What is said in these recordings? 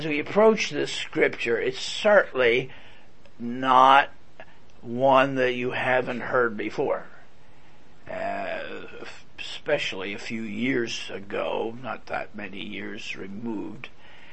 As we approach this scripture, it's certainly not one that you haven't heard before. Especially a few years ago, not that many years removed,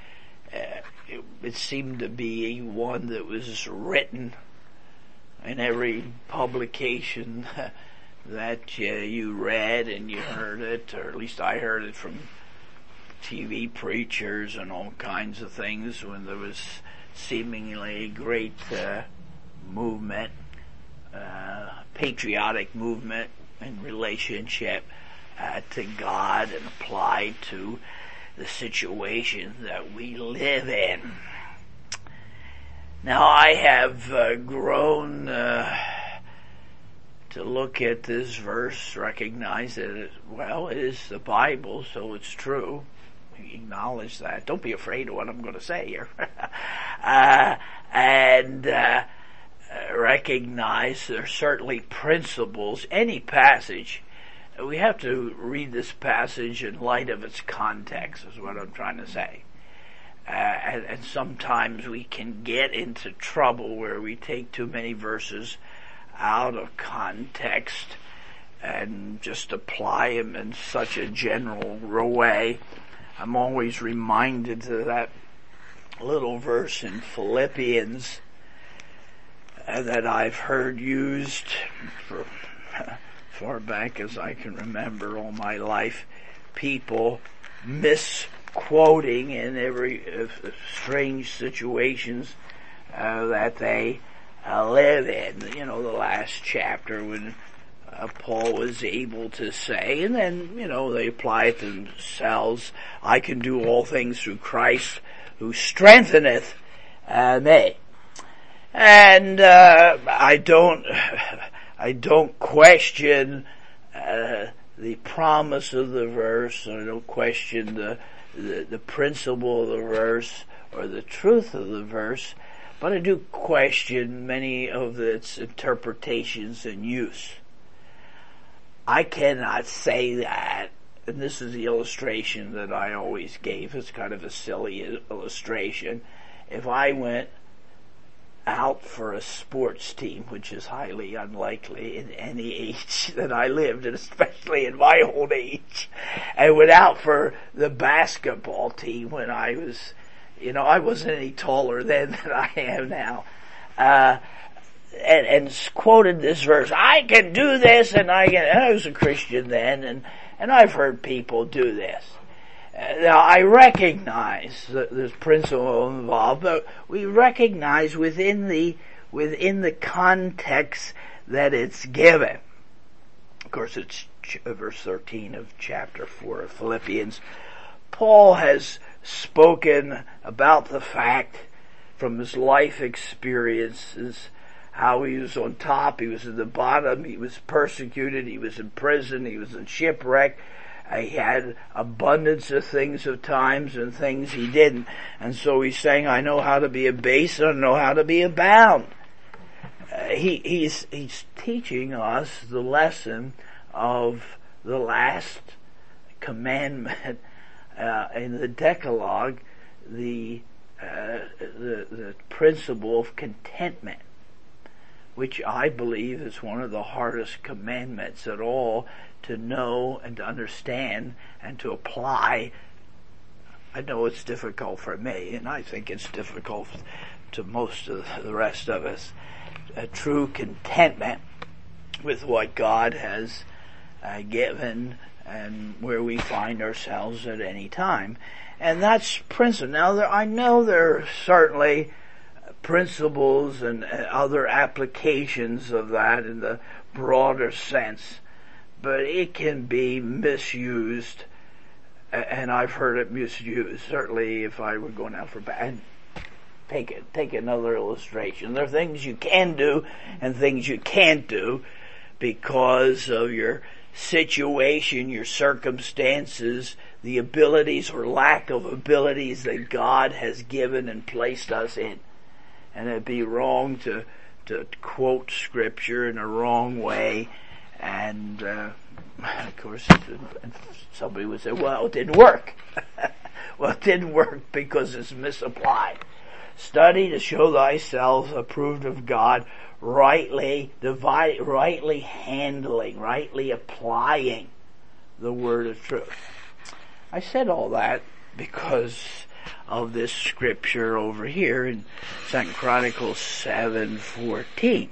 it seemed to be one that was written in every publication that you read and you heard it, or at least I heard it from TV preachers and all kinds of things when there was seemingly a great movement, patriotic movement in relationship to God and applied to the situation that we live in. Now I have grown to look at this verse, recognize that it is the Bible, so it's true. Acknowledge that. Don't be afraid of what I'm going to say here. And recognize there are certainly principles. Any passage, we have to read this passage in light of its context, is what I'm trying to say. And sometimes we can get into trouble where we take too many verses out of context and just apply them in such a general way. I'm always reminded of that little verse in Philippians that I've heard used for far back as I can remember all my life. People misquoting in every strange situations that they live in. You know, the last chapter when Paul was able to say, and then, they apply it to themselves, I can do all things through Christ who strengtheneth me. And I don't question the promise of the verse, I don't question the principle of the verse or the truth of the verse, but I do question many of its interpretations and use. I cannot say that, and this is the illustration that I always gave. It's kind of a silly illustration. If I went out for a sports team, which is highly unlikely in any age that I lived, and especially in my old age, I went out for the basketball team when I was, I wasn't any taller then than I am now, and quoted this verse, I can do this, and I was a Christian then, and I've heard people do this. Now I recognize that there's principle involved, but we recognize within the context that it's given. Of course, it's verse 13 of chapter 4 of Philippians. Paul has spoken about the fact from his life experiences how he was on top, he was at the bottom, he was persecuted, he was in prison, he was in shipwreck, he had abundance of things of times and things he didn't. And so he's saying, I know how to be abased, I know how to be abound. He's teaching us the lesson of the last commandment in the Decalogue, the principle of contentment, which I believe is one of the hardest commandments at all to know and to understand and to apply. I know it's difficult for me, and I think it's difficult to most of the rest of us. A true contentment with what God has given and where we find ourselves at any time. And that's principle. Now, I know there are certainly principles and other applications of that in the broader sense, but it can be misused, and I've heard it misused. Certainly, if I were going out for bad, take another illustration. There are things you can do and things you can't do because of your situation, your circumstances, the abilities or lack of abilities that God has given and placed us in. And it'd be wrong to quote scripture in a wrong way. And, of course, somebody would say, well, it didn't work. Well, it didn't work because it's misapplied. Study to show thyself approved of God, rightly handling, rightly applying the word of truth. I said all that because of this scripture over here in 2 Chronicles 7:14.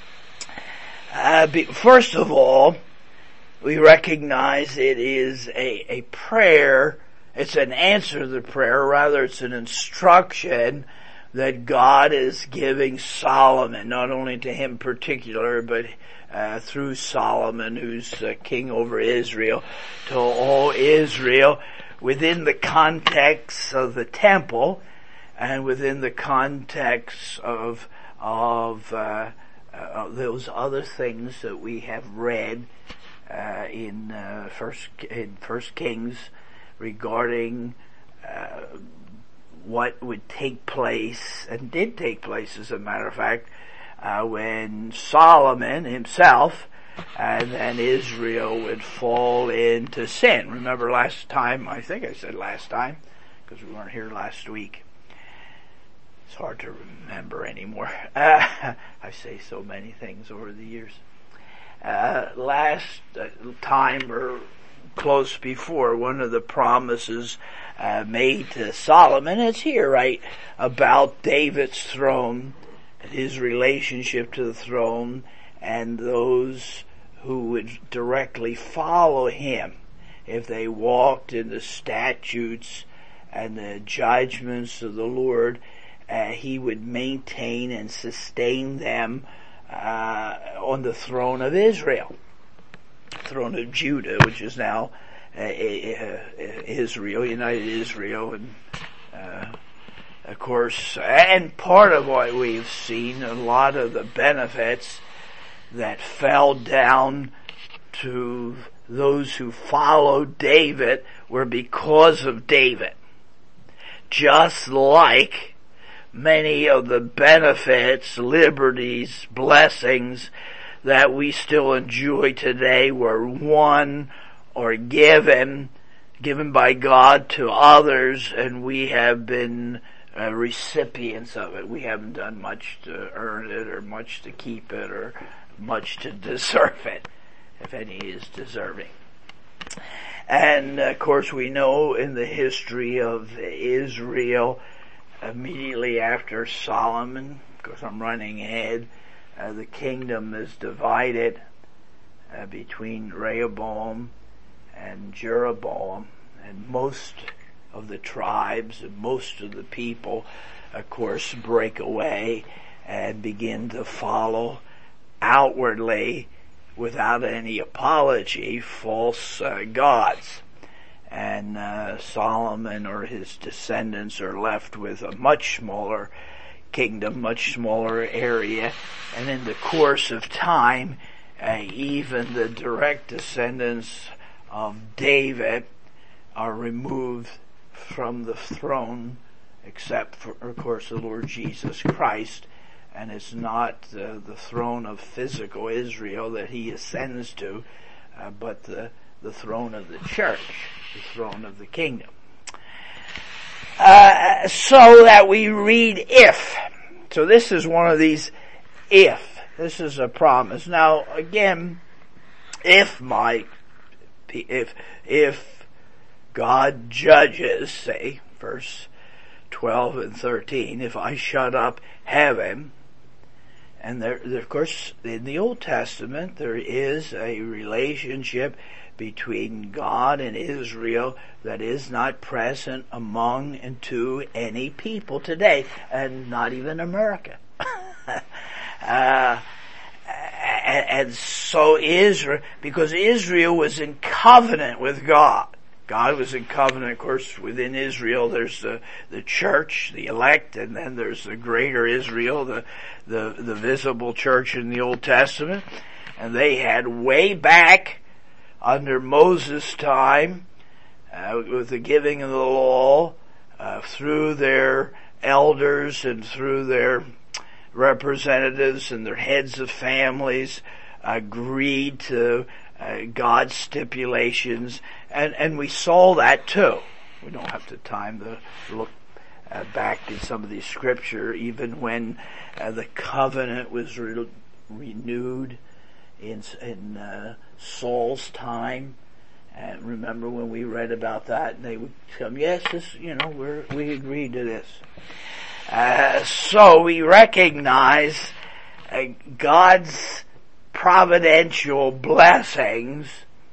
First of all, we recognize it is a prayer. It's an answer to the prayer. Rather, it's an instruction that God is giving Solomon, not only to him in particular, but through Solomon, who's king over Israel, to all Israel, within the context of the temple and within the context of those other things that we have read in First Kings regarding what would take place, and did take place as a matter of fact, when Solomon himself and then Israel would fall into sin. Remember last time, I think I said last time, because we weren't here last week. It's hard to remember anymore. I say so many things over the years. Last time, or close before, one of the promises made to Solomon is here, right, about David's throne, and his relationship to the throne, and those who would directly follow him if they walked in the statutes and the judgments of the Lord. He would maintain and sustain them on the throne of Israel, throne of Judah, which is now Israel, United Israel, and of course, and part of what we've seen, a lot of the benefits that fell down to those who followed David were because of David. Just like many of the benefits, liberties, blessings that we still enjoy today were won or given by God to others, and we have been recipients of it. We haven't done much to earn it, or much to keep it, or much to deserve it, if any is deserving. And of course we know in the history of Israel, immediately after Solomon, of course I'm running ahead, the kingdom is divided between Rehoboam and Jeroboam, and most of the tribes and most of the people, of course, break away and begin to follow outwardly, without any apology, false gods. And Solomon or his descendants are left with a much smaller kingdom, much smaller area, and in the course of time, even the direct descendants of David are removed from the throne, except for, of course, the Lord Jesus Christ. And it's not the throne of physical Israel that he ascends to, but the throne of the church, the throne of the kingdom. So that we read if. So this is one of these if. This is a promise. Now again, if God judges, say, verse 12 and 13, if I shut up heaven, and there, of course, in the Old Testament, there is a relationship between God and Israel that is not present among and to any people today, and not even America. And so Israel, because Israel was in covenant with God. God was in covenant, of course, within Israel. There's the church, the elect, and then there's the greater Israel, the visible church in the Old Testament. And they had way back under Moses' time, with the giving of the law, through their elders and through their representatives and their heads of families, agreed to God's stipulations, and we saw that too. We don't have the time to look back in some of the scripture, even when the covenant was renewed in Saul's time. And remember when we read about that, and they would come, yes, this, we agreed to this. So we recognize God's providential blessings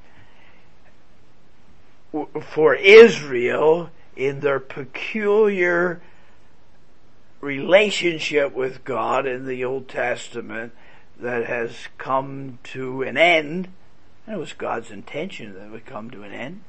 for Israel in their peculiar relationship with God in the Old Testament that has come to an end. And it was God's intention that it would come to an end,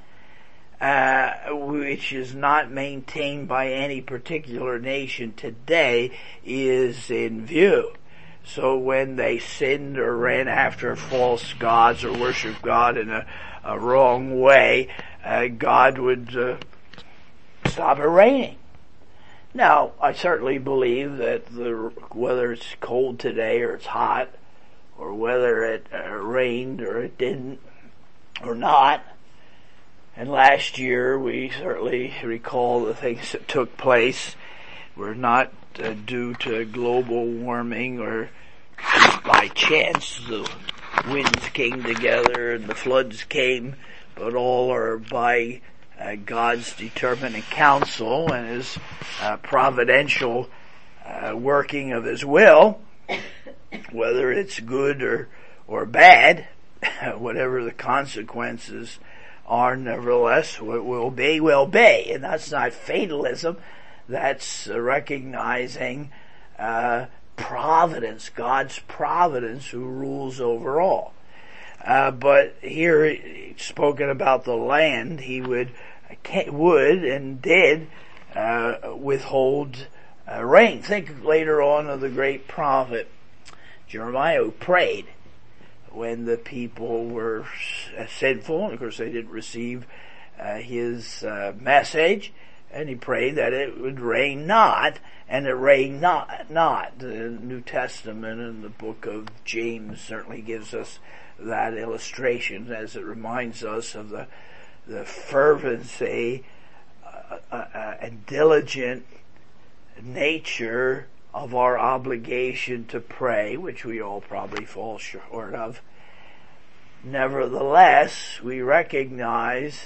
which is not maintained by any particular nation today, is in view. So when they sinned or ran after false gods or worshiped God in a wrong way, God would stop it raining. Now, I certainly believe that whether it's cold today or it's hot, or whether it rained or it didn't or not, and last year we certainly recall the things that took place were not due to global warming or by chance the winds came together and the floods came, but all are by God's determining counsel and His providential working of His will, whether it's good or bad, whatever the consequences are, nevertheless, what will be, and that's not fatalism. That's recognizing providence, God's providence, who rules over all. But here, spoken about the land, He would and did withhold rain. Think later on of the great prophet Jeremiah, who prayed when the people were sinful, and of course they didn't receive his message, and he prayed that it would rain not, and it rained not. The New Testament and the book of James certainly gives us that illustration, as it reminds us of the fervency and diligent nature of our obligation to pray, which we all probably fall short of. Nevertheless, we recognize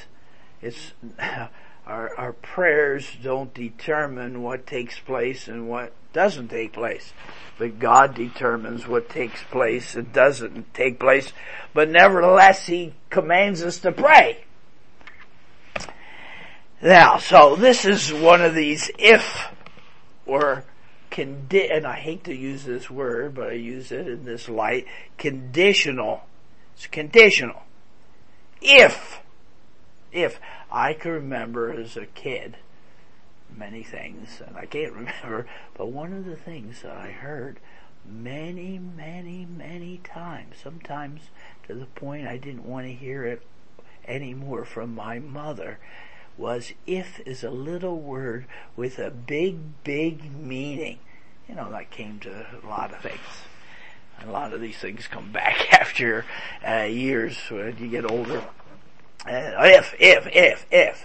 our prayers don't determine what takes place and what doesn't take place. But God determines what takes place and doesn't take place. But nevertheless, He commands us to pray. Now, so this is one of these if or and I hate to use this word, but I use it in this light, conditional. It's conditional. If I can remember as a kid many things, and I can't remember, but one of the things that I heard many, many, many times, sometimes to the point I didn't want to hear it anymore from my mother, was if is a little word with a big, big meaning. That came to a lot of things. A lot of these things come back after years when you get older. If.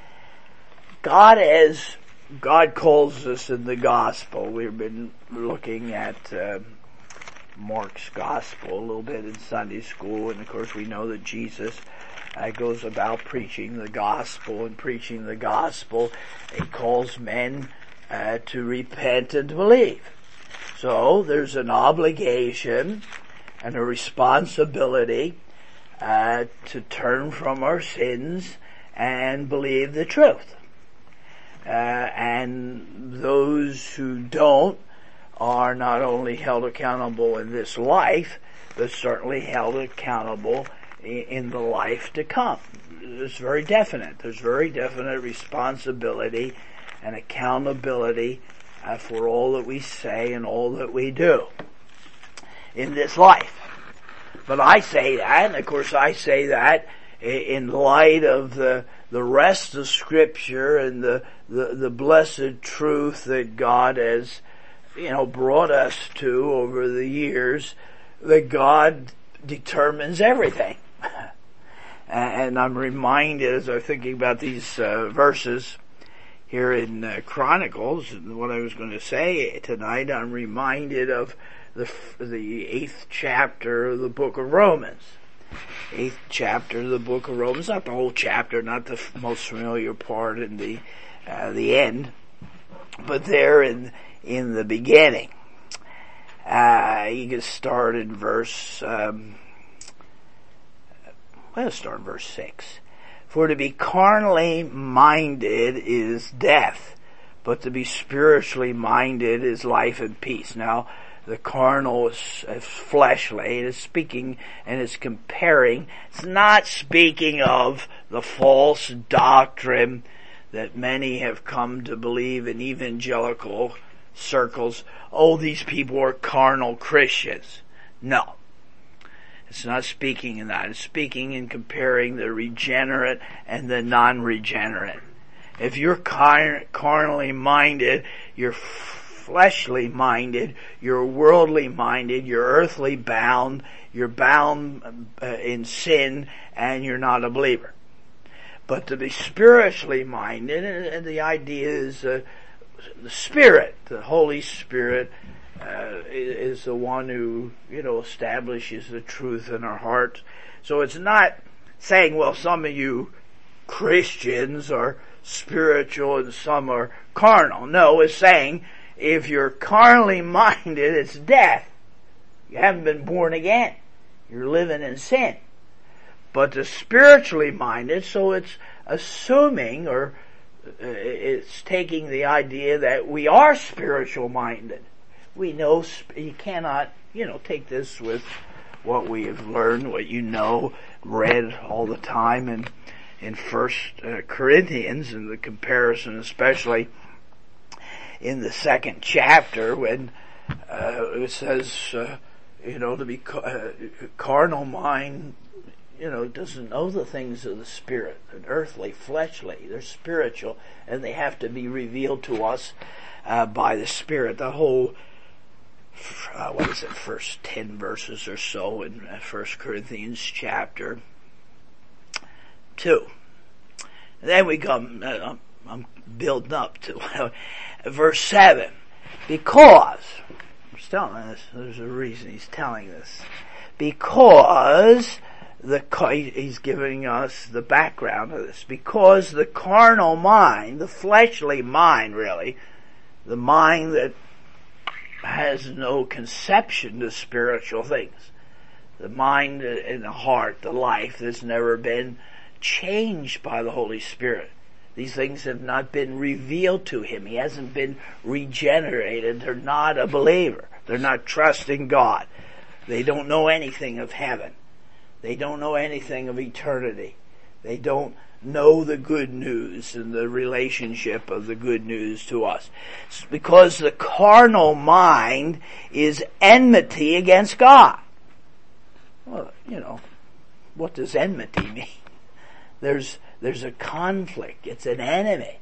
God calls us in the gospel. We've been looking at Mark's gospel a little bit in Sunday school, and of course we know that Jesus goes about preaching the gospel, and preaching the gospel, He calls men to repent and to believe. So there's an obligation and a responsibility to turn from our sins and believe the truth. And those who don't are not only held accountable in this life, but certainly held accountable in the life to come. It's very definite. There's very definite responsibility and accountability for all that we say and all that we do in this life. But I say that, and of course I say that in light of the rest of Scripture and the blessed truth that God has, brought us to over the years, that God determines everything. And I'm reminded, as I'm thinking about these verses here in Chronicles, and what I was going to say tonight, I'm reminded of the 8th chapter of the book of Romans. 8th chapter of the book of Romans, not the whole chapter, not the most familiar part in the end, but there in the beginning. You can start in verse, let's start in verse 6. For to be carnally minded is death, but to be spiritually minded is life and peace. Now, the carnal is fleshly. It is speaking and is comparing. It's not speaking of the false doctrine that many have come to believe in evangelical circles. Oh, these people are carnal Christians. No. It's not speaking in that. It's speaking in comparing the regenerate and the non-regenerate. If you're carnally minded, you're fleshly minded, you're worldly minded, you're earthly bound, you're bound in sin, and you're not a believer. But to be spiritually minded, and the idea is the Spirit, the Holy Spirit, is the one who, establishes the truth in our hearts. So it's not saying, well, some of you Christians are spiritual and some are carnal. No, it's saying, if you're carnally minded, it's death. You haven't been born again. You're living in sin. But the spiritually minded, so it's assuming, or it's taking the idea that we are spiritual minded. We know, you cannot, take this with what we have learned, what read all the time in 1 Corinthians, and the comparison especially in the 2nd chapter when it says, to be carnal mind, doesn't know the things of the Spirit. They're earthly, fleshly. They're spiritual, and they have to be revealed to us by the Spirit. The whole, first 10 verses or so in 1 Corinthians chapter 2. And then we come, I'm building up to verse 7. Because, he's telling us, there's a reason he's telling this. Because he's giving us the background of this. Because the carnal mind, the fleshly mind really, the mind that has no conception to spiritual things, the mind and the heart, the life that's never been changed by the Holy Spirit. These things have not been revealed to him. He hasn't been regenerated. They're not a believer. They're not trusting God. They don't know anything of heaven. They don't know anything of eternity. They don't know the good news and the relationship of the good news to us. It's because the carnal mind is enmity against God. Well, what does enmity mean? There's a conflict. It's an enemy.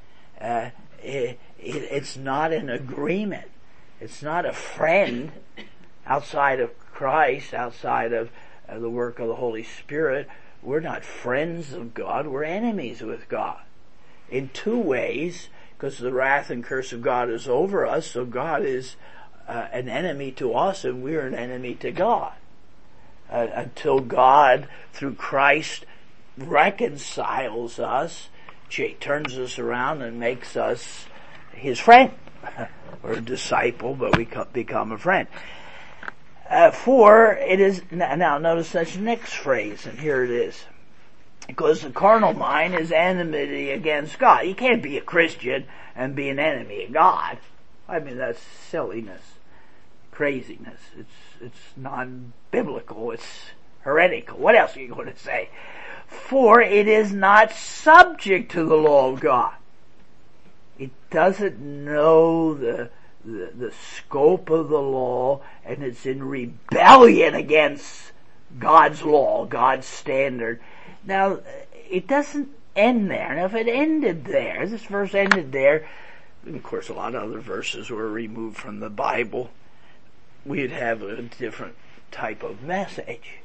It's not an agreement. It's not a friend outside of Christ, outside of the work of the Holy Spirit. We're not friends of God. We're enemies with God. In two ways, because the wrath and curse of God is over us, so God is an enemy to us and we're an enemy to God. Until God, through Christ, reconciles us, turns us around and makes us his friend. Or a disciple, but we become a friend. For it is, now notice this next phrase, and here it is. Because the carnal mind is enmity against God. You can't be a Christian and be an enemy of God. I mean, that's silliness, craziness. It's non-biblical. It's heretical. What else are you going to say? For it is not subject to the law of God. It doesn't know the scope of the law, and it's in rebellion against God's law, God's standard. Now, it doesn't end there. Now, if it ended there, this verse ended there, and of course a lot of other verses were removed from the Bible, we'd have a different type of message.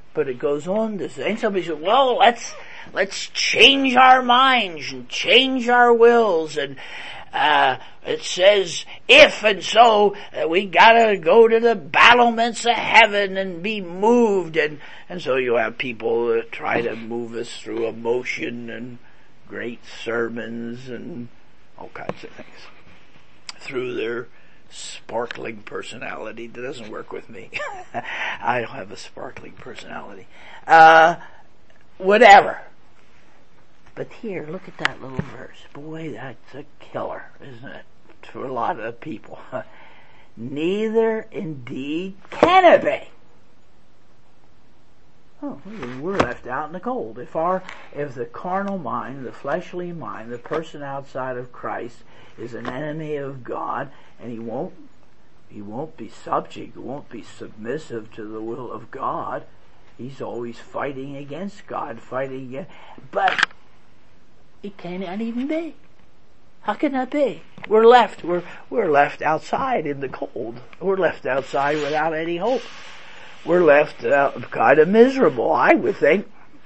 But it goes on to say, and somebody says, well, let's change our minds and change our wills, and it says if and so we gotta go to the battlements of heaven and be moved, and so you have people that try to move us through emotion and great sermons and all kinds of things through their sparkling personality. That doesn't work with me. I don't have a sparkling personality. Whatever. But here, look at that little verse. Boy, that's a killer, isn't it? For a lot of people. Neither indeed can it be. Oh, we're left out in the cold. If the carnal mind, the fleshly mind, the person outside of Christ is an enemy of God, and he won't be subject, he won't be submissive to the will of God. He's always fighting against God, but it cannot even be. How can that be? We're left outside in the cold. We're left outside without any hope. We're left kind of miserable, I would think.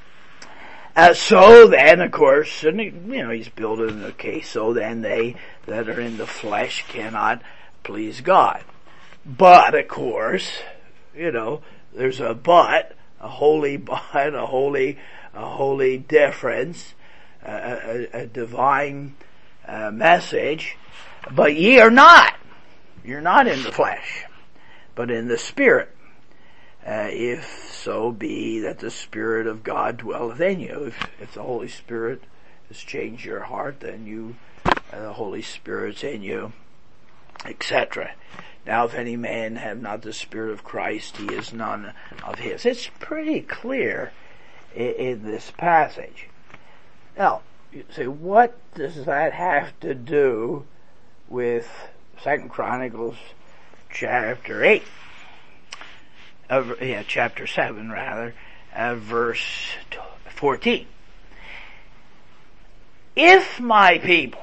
So then, of course, and he's building the case, so then they that are in the flesh cannot please God. But, of course, there's a but, a holy but, a holy difference, a divine message. But ye are not. You're not in the flesh, but in the Spirit. If so be that the Spirit of God dwelleth in you. If the Holy Spirit has changed your heart, then the Holy Spirit's in you, etc. Now, if any man have not the Spirit of Christ, he is none of his. It's pretty clear in this passage. Now, you say, what does that have to do with 2 Chronicles chapter 8? Chapter 7 rather, verse 14. If my people,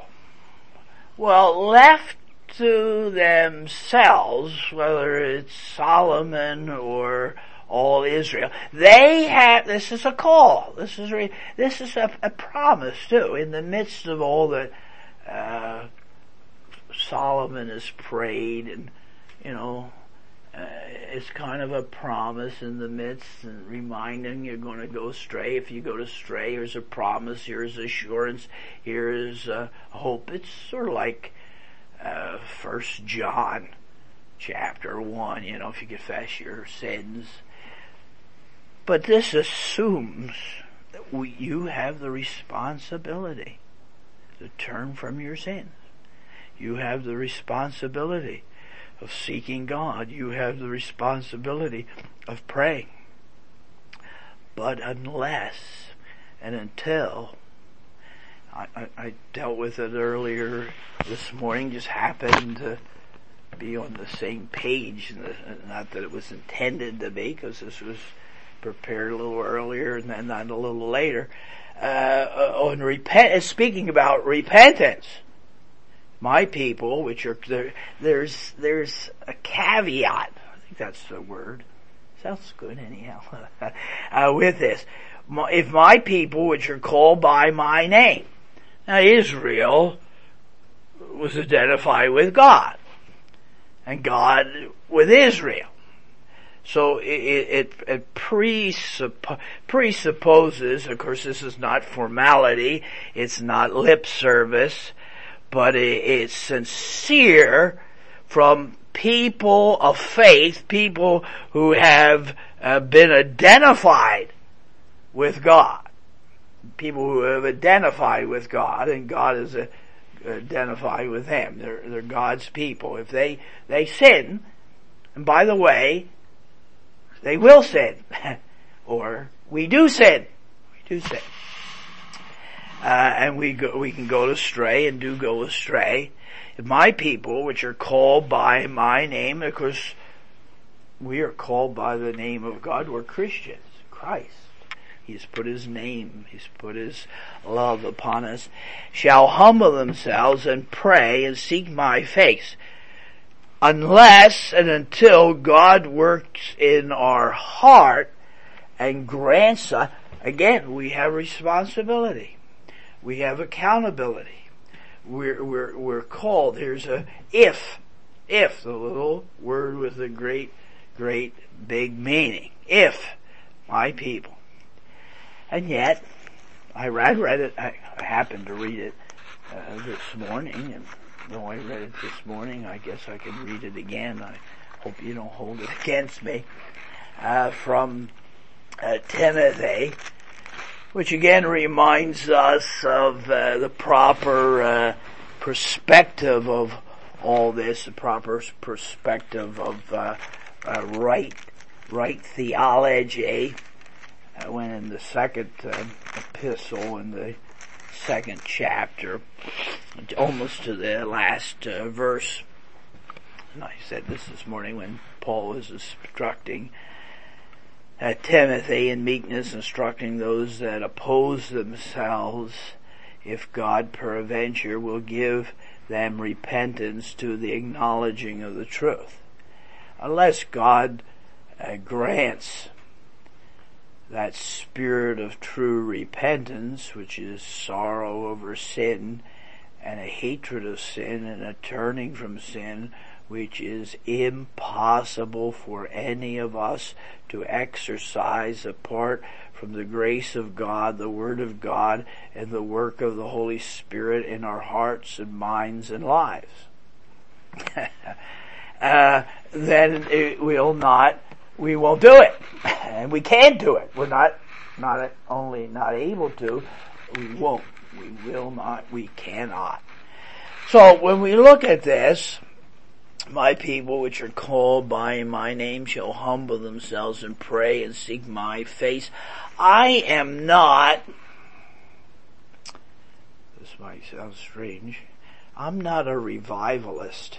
left to themselves, whether it's Solomon or all Israel, this is a call. This is a promise too. In the midst of all that Solomon has prayed, and it's kind of a promise in the midst, and reminding you're going to go astray. If you go astray, here's a promise, here's assurance, here's hope. It's sort of like 1 John chapter 1, if you confess your sins. But this assumes that you have the responsibility to turn from your sins. You have the responsibility of seeking God. You have the responsibility of praying. But unless and until, I dealt with it earlier this morning, just happened to be on the same page, not that it was intended to be, because this was prepared a little earlier and then not a little later, on speaking about repentance. My people, which are there's a caveat. I think that's the word. Sounds good anyhow. With this, if my people, which are called by my name. Now Israel was identified with God, and God with Israel. So it presupposes, of course this is not formality, it's not lip service, but it's sincere from people of faith, people who have been identified with God. People who have identified with God, and God is identified with them. They're God's people. If they sin, and by the way, they will sin, or we do sin. And we can go astray and do go astray. If my people, which are called by my name, of course, we are called by the name of God. We're Christians. Christ. He's put his name, he's put his love upon us. Shall humble themselves and pray and seek my face. Unless and until God works in our heart and grants us, again, we have responsibility. We have accountability. We're called. There's a if, the little word with a great big meaning. If my people. And yet, I read it, I happened to read it this morning, and though I read it this morning, I guess I can read it again. I hope you don't hold it against me. From Timothy, which again reminds us of the proper perspective of all this, the proper perspective of right theology. When in the second epistle, in the second chapter, almost to the last verse, and I said this morning when Paul was instructing Timothy in meekness, instructing those that oppose themselves, if God peradventure will give them repentance to the acknowledging of the truth. Unless God grants that spirit of true repentance, which is sorrow over sin and a hatred of sin and a turning from sin, which is impossible for any of us to exercise apart from the grace of God, the Word of God, and the work of the Holy Spirit in our hearts and minds and lives. Then we won't do it. And we can't do it. We're not only not able to, we won't. We will not. We cannot. So when we look at this, my people which are called by my name shall humble themselves and pray and seek my face. I am not, this might sound strange, I'm not a revivalist.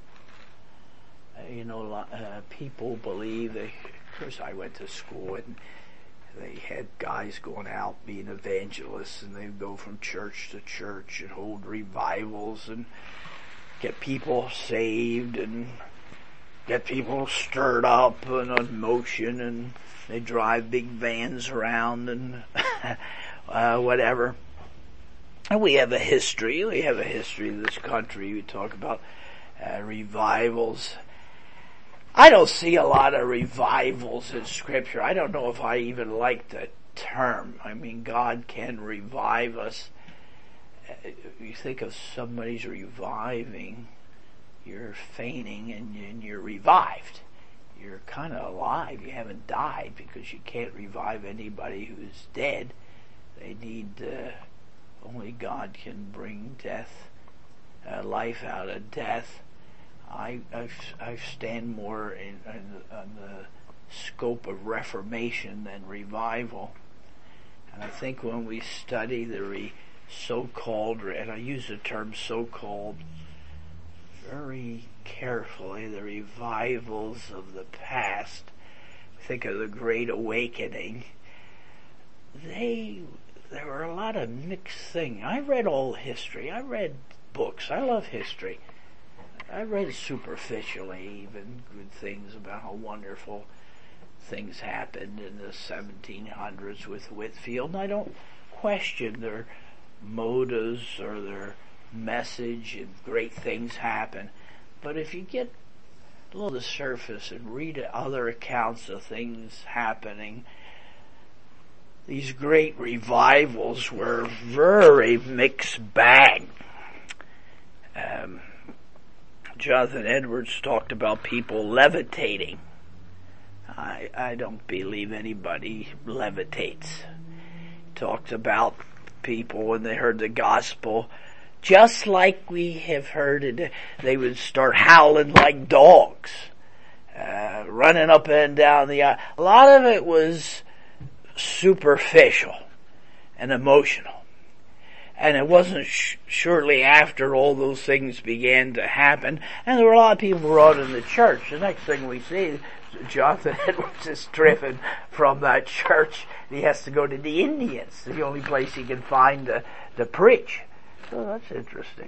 People believe, of course I went to school and they had guys going out being evangelists, and they'd go from church to church and hold revivals and get people saved and get people stirred up and on motion, and they drive big vans around and whatever. And we have a history of this country. We talk about revivals. I don't see a lot of revivals in Scripture. I don't know if I even like the term. I mean, God can revive us. You think of somebody's reviving, you're fainting and you're revived. You're kind of alive. You haven't died, because you can't revive anybody who's dead. They need, only God can bring life out of death. I stand more on the scope of reformation than revival. And I think when we study the so-called, and I use the term so-called very carefully, the revivals of the past, think of the Great Awakening, there were a lot of mixed things. I read all history. I read books. I love history. I read superficially even good things about how wonderful things happened in the 1700s with Whitefield, and I don't question their motives or their message, and great things happen. But if you get below the surface and read other accounts of things happening, these great revivals were very mixed bag. Jonathan Edwards talked about people levitating. I don't believe anybody levitates. He talks about people when they heard the gospel, just like we have heard it, they would start howling like dogs, running up and down the aisle. A lot of it was superficial and emotional. And it wasn't shortly after all those things began to happen, and there were a lot of people brought in the church. The next thing we see, Jonathan Edwards is driven from that church. He has to go to the Indians, the only place he can find to preach. So that's interesting.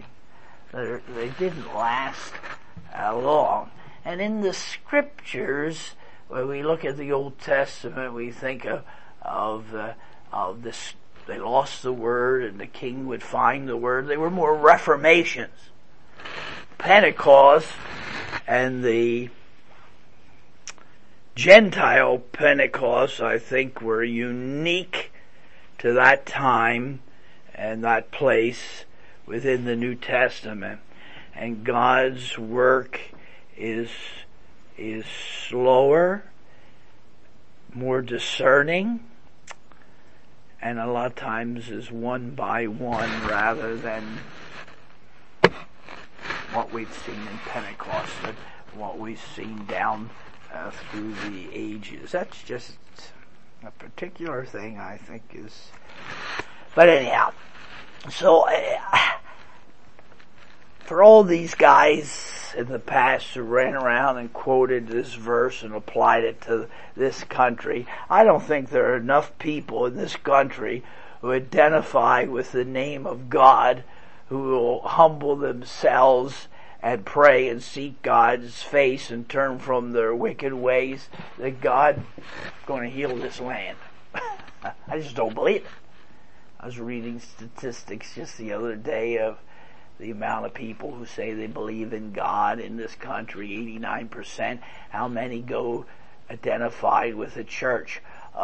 They didn't last long. And in the Scriptures, when we look at the Old Testament, we think of this. They lost the word, and the king would find the word. They were more reformations. Pentecost and the Gentile Pentecost, I think, were unique to that time and that place within the New Testament. And God's work is slower, more discerning, and a lot of times is one by one rather than what we've seen in Pentecost and what we've seen down through the ages. That's just a particular thing I think is... But anyhow, so for all these guys in the past who ran around and quoted this verse and applied it to this country, I don't think there are enough people in this country who identify with the name of God, who will humble themselves and pray and seek God's face and turn from their wicked ways, that God is going to heal this land. I just don't believe it. I was reading statistics just the other day of the amount of people who say they believe in God in this country, 89%. How many go identified with the church?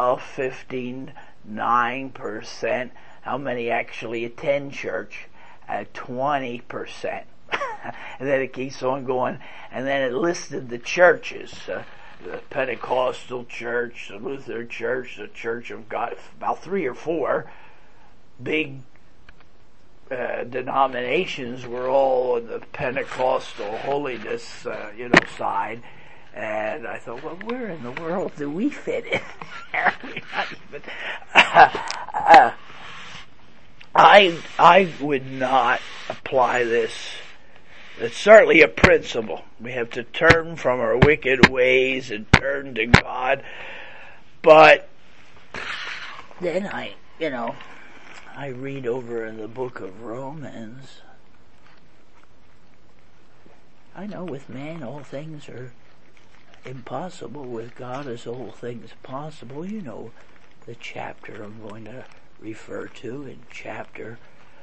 59%. How many actually attend church? 20%. And then it keeps on going. And then it listed the churches. The Pentecostal church, the Lutheran church, the Church of God, about 3 or 4 big denominations were all on the Pentecostal holiness, side. And I thought, well, where in the world do we fit in there? We're not even... I would not apply this. It's certainly a principle. We have to turn from our wicked ways and turn to God. But then I read over in the book of Romans. I know with man all things are impossible. With God is all things possible. You know the chapter I'm going to refer to in chapter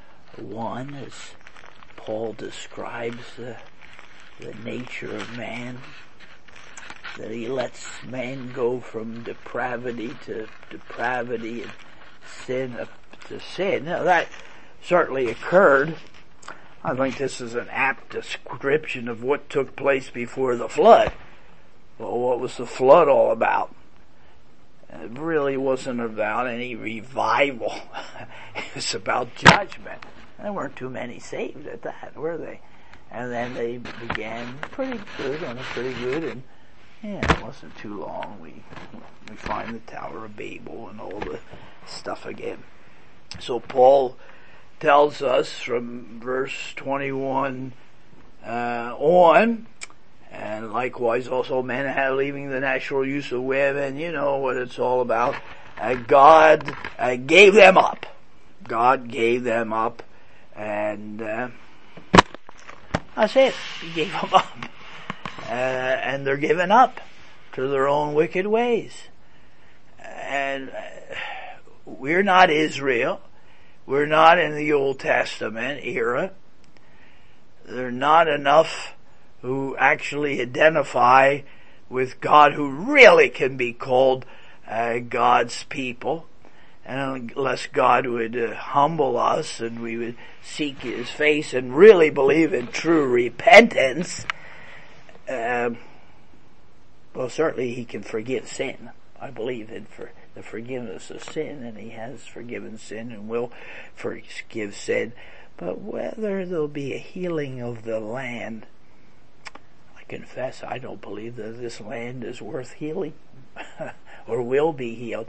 1 as Paul describes the nature of man, that he lets man go from depravity to depravity and sin to sin. Now that certainly occurred. I think this is an apt description of what took place before the flood. Well, what was the flood all about? It really wasn't about any revival. It was about judgment. There weren't too many saved at that, were they? And then they began pretty good, and it wasn't too long. We find the Tower of Babel and all the stuff again. So Paul tells us from verse 21 on, and likewise also men are leaving the natural use of women, you know what it's all about. God gave them up. God gave them up, and that's it. He gave them up. And they're given up to their own wicked ways. And we're not Israel. We're not in the Old Testament era. There are not enough who actually identify with God, who really can be called God's people. And unless God would humble us and we would seek His face and really believe in true repentance, well, certainly He can forgive sin. I believe in the forgiveness of sin, and He has forgiven sin and will forgive sin. But whether there'll be a healing of the land, I confess I don't believe that this land is worth healing or will be healed.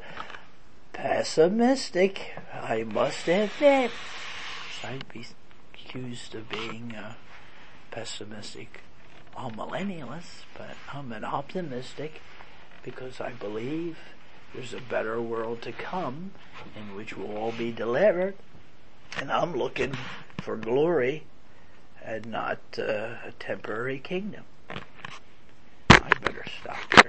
Pessimistic, I must admit. I'd be accused of being pessimistic. I'm millennialist, but I'm an optimistic because I believe there's a better world to come in which we'll all be delivered. And I'm looking for glory and not a temporary kingdom. I better stop here.